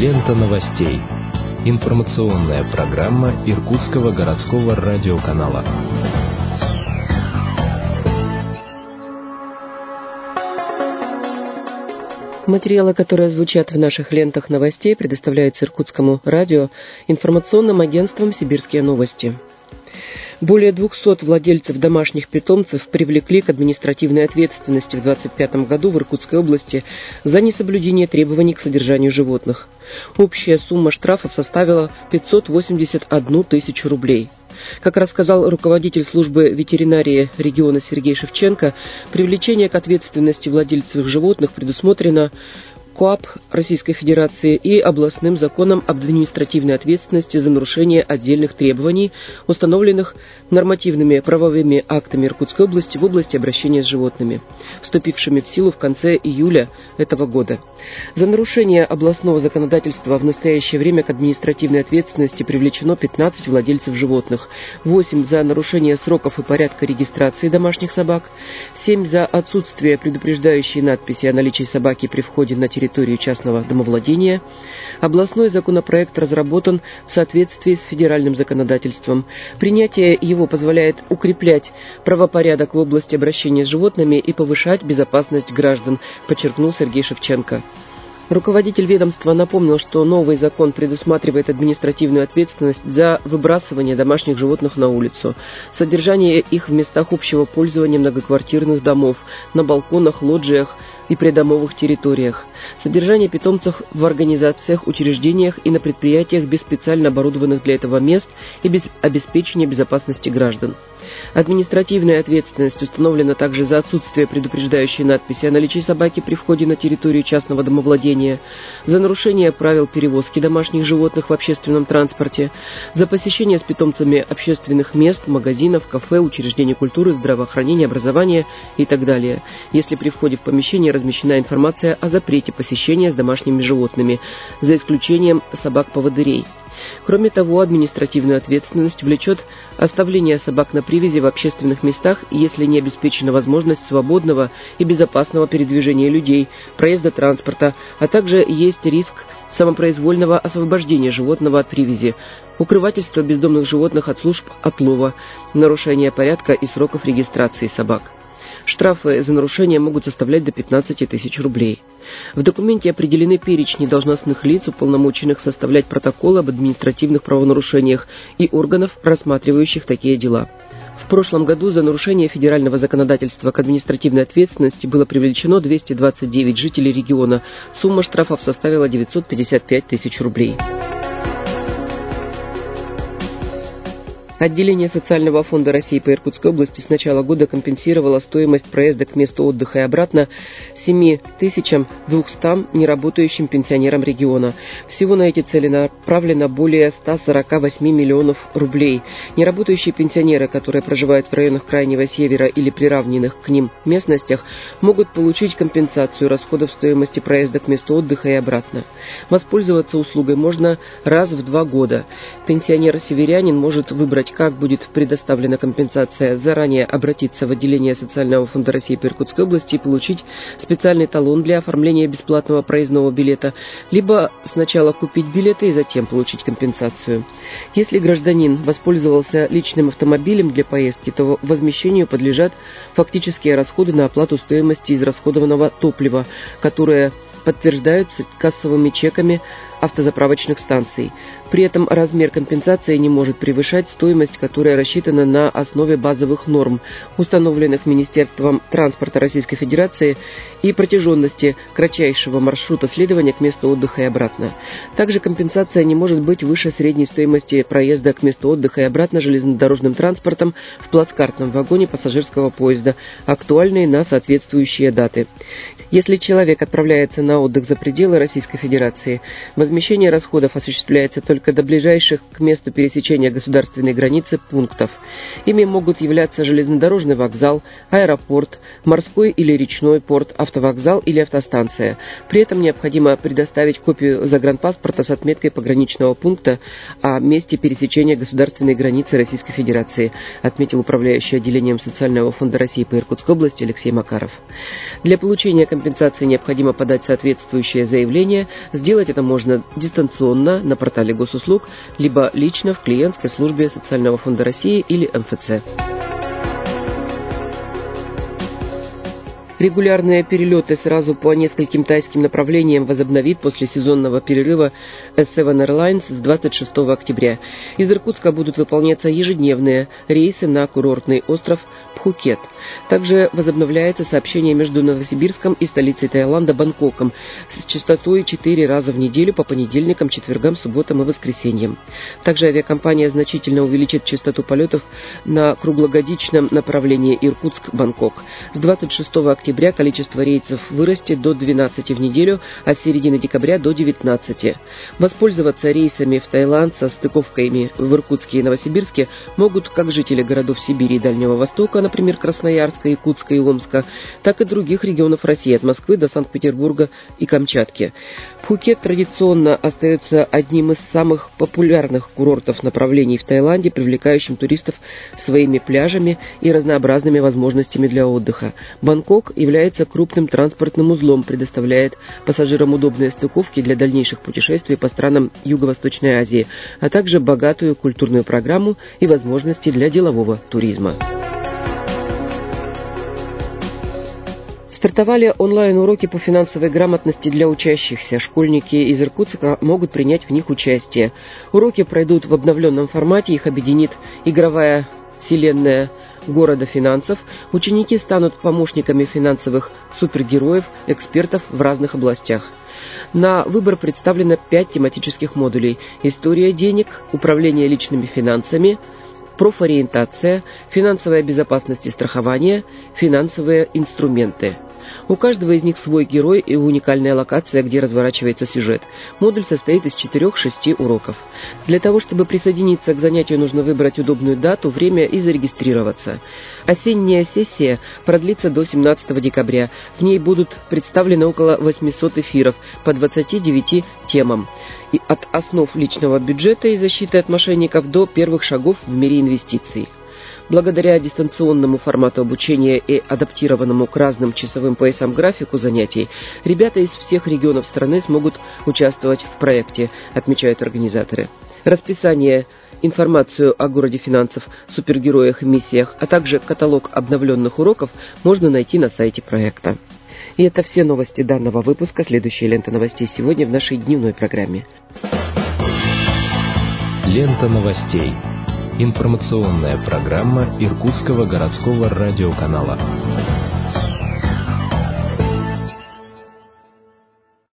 Лента новостей. Информационная программа Иркутского городского радиоканала. Материалы, которые звучат в наших лентах новостей, предоставляются Иркутскому радио информационным агентством «Сибирские новости». Более 200 владельцев домашних питомцев привлекли к административной ответственности в 2025 году в Иркутской области за несоблюдение требований к содержанию животных. Общая сумма штрафов составила 581 тысячу рублей. Как рассказал руководитель службы ветеринарии региона Сергей Шевченко, привлечение к ответственности владельцев животных предусмотрено КоАП Российской Федерации и областным законом об административной ответственности за нарушение отдельных требований, установленных нормативными правовыми актами Иркутской области в области обращения с животными, вступившими в силу в конце июля этого года. За нарушение областного законодательства в настоящее время к административной ответственности привлечено 15 владельцев животных, 8 за нарушение сроков и порядка регистрации домашних собак, 7 за отсутствие предупреждающей надписи о наличии собаки при входе на территорию частного домовладения. Областной законопроект разработан в соответствии с федеральным законодательством. Принятие его позволяет укреплять правопорядок в области обращения с животными и повышать безопасность граждан, подчеркнул Сергей Шевченко. Руководитель ведомства напомнил, что новый закон предусматривает административную ответственность за выбрасывание домашних животных на улицу, содержание их в местах общего пользования многоквартирных домов, на балконах, лоджиях и придомовых территориях, содержание питомцев в организациях, учреждениях и на предприятиях без специально оборудованных для этого мест и без обеспечения безопасности граждан. Административная ответственность установлена также за отсутствие предупреждающей надписи о наличии собаки при входе на территорию частного домовладения, за нарушение правил перевозки домашних животных в общественном транспорте, за посещение с питомцами общественных мест, магазинов, кафе, учреждений культуры, здравоохранения, образования и так далее, если при входе в помещение размещена информация о запрете посещения с домашними животными, за исключением собак-поводырей. Кроме того, административную ответственность влечет оставление собак на привязи в общественных местах, если не обеспечена возможность свободного и безопасного передвижения людей, проезда транспорта, а также есть риск самопроизвольного освобождения животного от привязи, укрывательства бездомных животных от служб отлова, нарушения порядка и сроков регистрации собак. Штрафы за нарушение могут составлять до 15 тысяч рублей. В документе определены перечни должностных лиц, уполномоченных составлять протоколы об административных правонарушениях и органов, рассматривающих такие дела. В прошлом году за нарушение федерального законодательства к административной ответственности было привлечено 229 жителей региона. Сумма штрафов составила 955 тысяч рублей. Отделение социального фонда России по Иркутской области с начала года компенсировало стоимость проезда к месту отдыха и обратно 7200 неработающим пенсионерам региона. Всего на эти цели направлено более 148 миллионов рублей. Неработающие пенсионеры, которые проживают в районах Крайнего Севера или приравненных к ним местностях, могут получить компенсацию расходов стоимости проезда к месту отдыха и обратно. Воспользоваться услугой можно раз в 2 года. Пенсионер-северянин может выбрать, как будет предоставлена компенсация, заранее обратиться в отделение социального фонда России по Иркутской области и получить специальный талон для оформления бесплатного проездного билета, либо сначала купить билеты и затем получить компенсацию. Если гражданин воспользовался личным автомобилем для поездки, то возмещению подлежат фактические расходы на оплату стоимости израсходованного топлива, которые подтверждаются кассовыми чеками автозаправочных станций. При этом размер компенсации не может превышать стоимость, которая рассчитана на основе базовых норм, установленных Министерством транспорта Российской Федерации, и протяженности кратчайшего маршрута следования к месту отдыха и обратно. Также компенсация не может быть выше средней стоимости проезда к месту отдыха и обратно железнодорожным транспортом в плацкартном вагоне пассажирского поезда, актуальной на соответствующие даты. Если человек отправляется на отдых за пределы Российской Федерации, возмещение расходов осуществляется только до ближайших к месту пересечения государственной границы пунктов. Ими могут являться железнодорожный вокзал, аэропорт, морской или речной порт, автовокзал или автостанция. При этом необходимо предоставить копию загранпаспорта с отметкой пограничного пункта о месте пересечения государственной границы Российской Федерации, отметил управляющий отделением Социального фонда России по Иркутской области Алексей Макаров. Для получения компенсации необходимо подать соответствующее заявление. Сделать это можно либо дистанционно на портале госуслуг, либо лично в клиентской службе Социального фонда России или МФЦ. Регулярные перелеты сразу по нескольким тайским направлениям возобновит после сезонного перерыва S7 Airlines с 26 октября. Из Иркутска будут выполняться ежедневные рейсы на курортный остров Пхукет. Также возобновляется сообщение между Новосибирском и столицей Таиланда Бангкоком с частотой 4 раза в неделю по понедельникам, четвергам, субботам и воскресеньям. Также авиакомпания значительно увеличит частоту полетов на круглогодичном направлении Иркутск-Бангкок. С 26 октября количество рейсов вырастет до 12 в неделю, а с середины декабря до 19. Воспользоваться рейсами в Таиланд со стыковками в Иркутске и Новосибирске могут как жители городов Сибири и Дальнего Востока, например, Красноярска, Якутска и Омска, так и других регионов России, от Москвы до Санкт-Петербурга и Камчатки. Пхукет традиционно остается одним из самых популярных курортов направлений в Таиланде, привлекающим туристов своими пляжами и разнообразными возможностями для отдыха. Бангкок является крупным транспортным узлом, предоставляет пассажирам удобные стыковки для дальнейших путешествий по странам Юго-Восточной Азии, а также богатую культурную программу и возможности для делового туризма. Стартовали онлайн-уроки по финансовой грамотности для учащихся. Школьники из Иркутска могут принять в них участие. Уроки пройдут в обновленном формате, их объединит игровая вселенная города финансов. Ученики станут помощниками финансовых супергероев, экспертов в разных областях. На выбор представлено 5 тематических модулей: история денег, управление личными финансами, профориентация, финансовая безопасность и страхование, финансовые инструменты. У каждого из них свой герой и уникальная локация, где разворачивается сюжет. Модуль состоит из 4-6 уроков. Для того, чтобы присоединиться к занятию, нужно выбрать удобную дату, время и зарегистрироваться. Осенняя сессия продлится до 17 декабря. В ней будут представлены около 800 эфиров по 29 темам. И от основ личного бюджета и защиты от мошенников до первых шагов в мире инвестиций. Благодаря дистанционному формату обучения и адаптированному к разным часовым поясам графику занятий, ребята из всех регионов страны смогут участвовать в проекте, отмечают организаторы. Расписание, информацию о городе финансов, супергероях и миссиях, а также каталог обновленных уроков можно найти на сайте проекта. И это все новости данного выпуска. Следующая лента новостей сегодня в нашей дневной программе. Лента новостей. Информационная программа Иркутского городского радиоканала.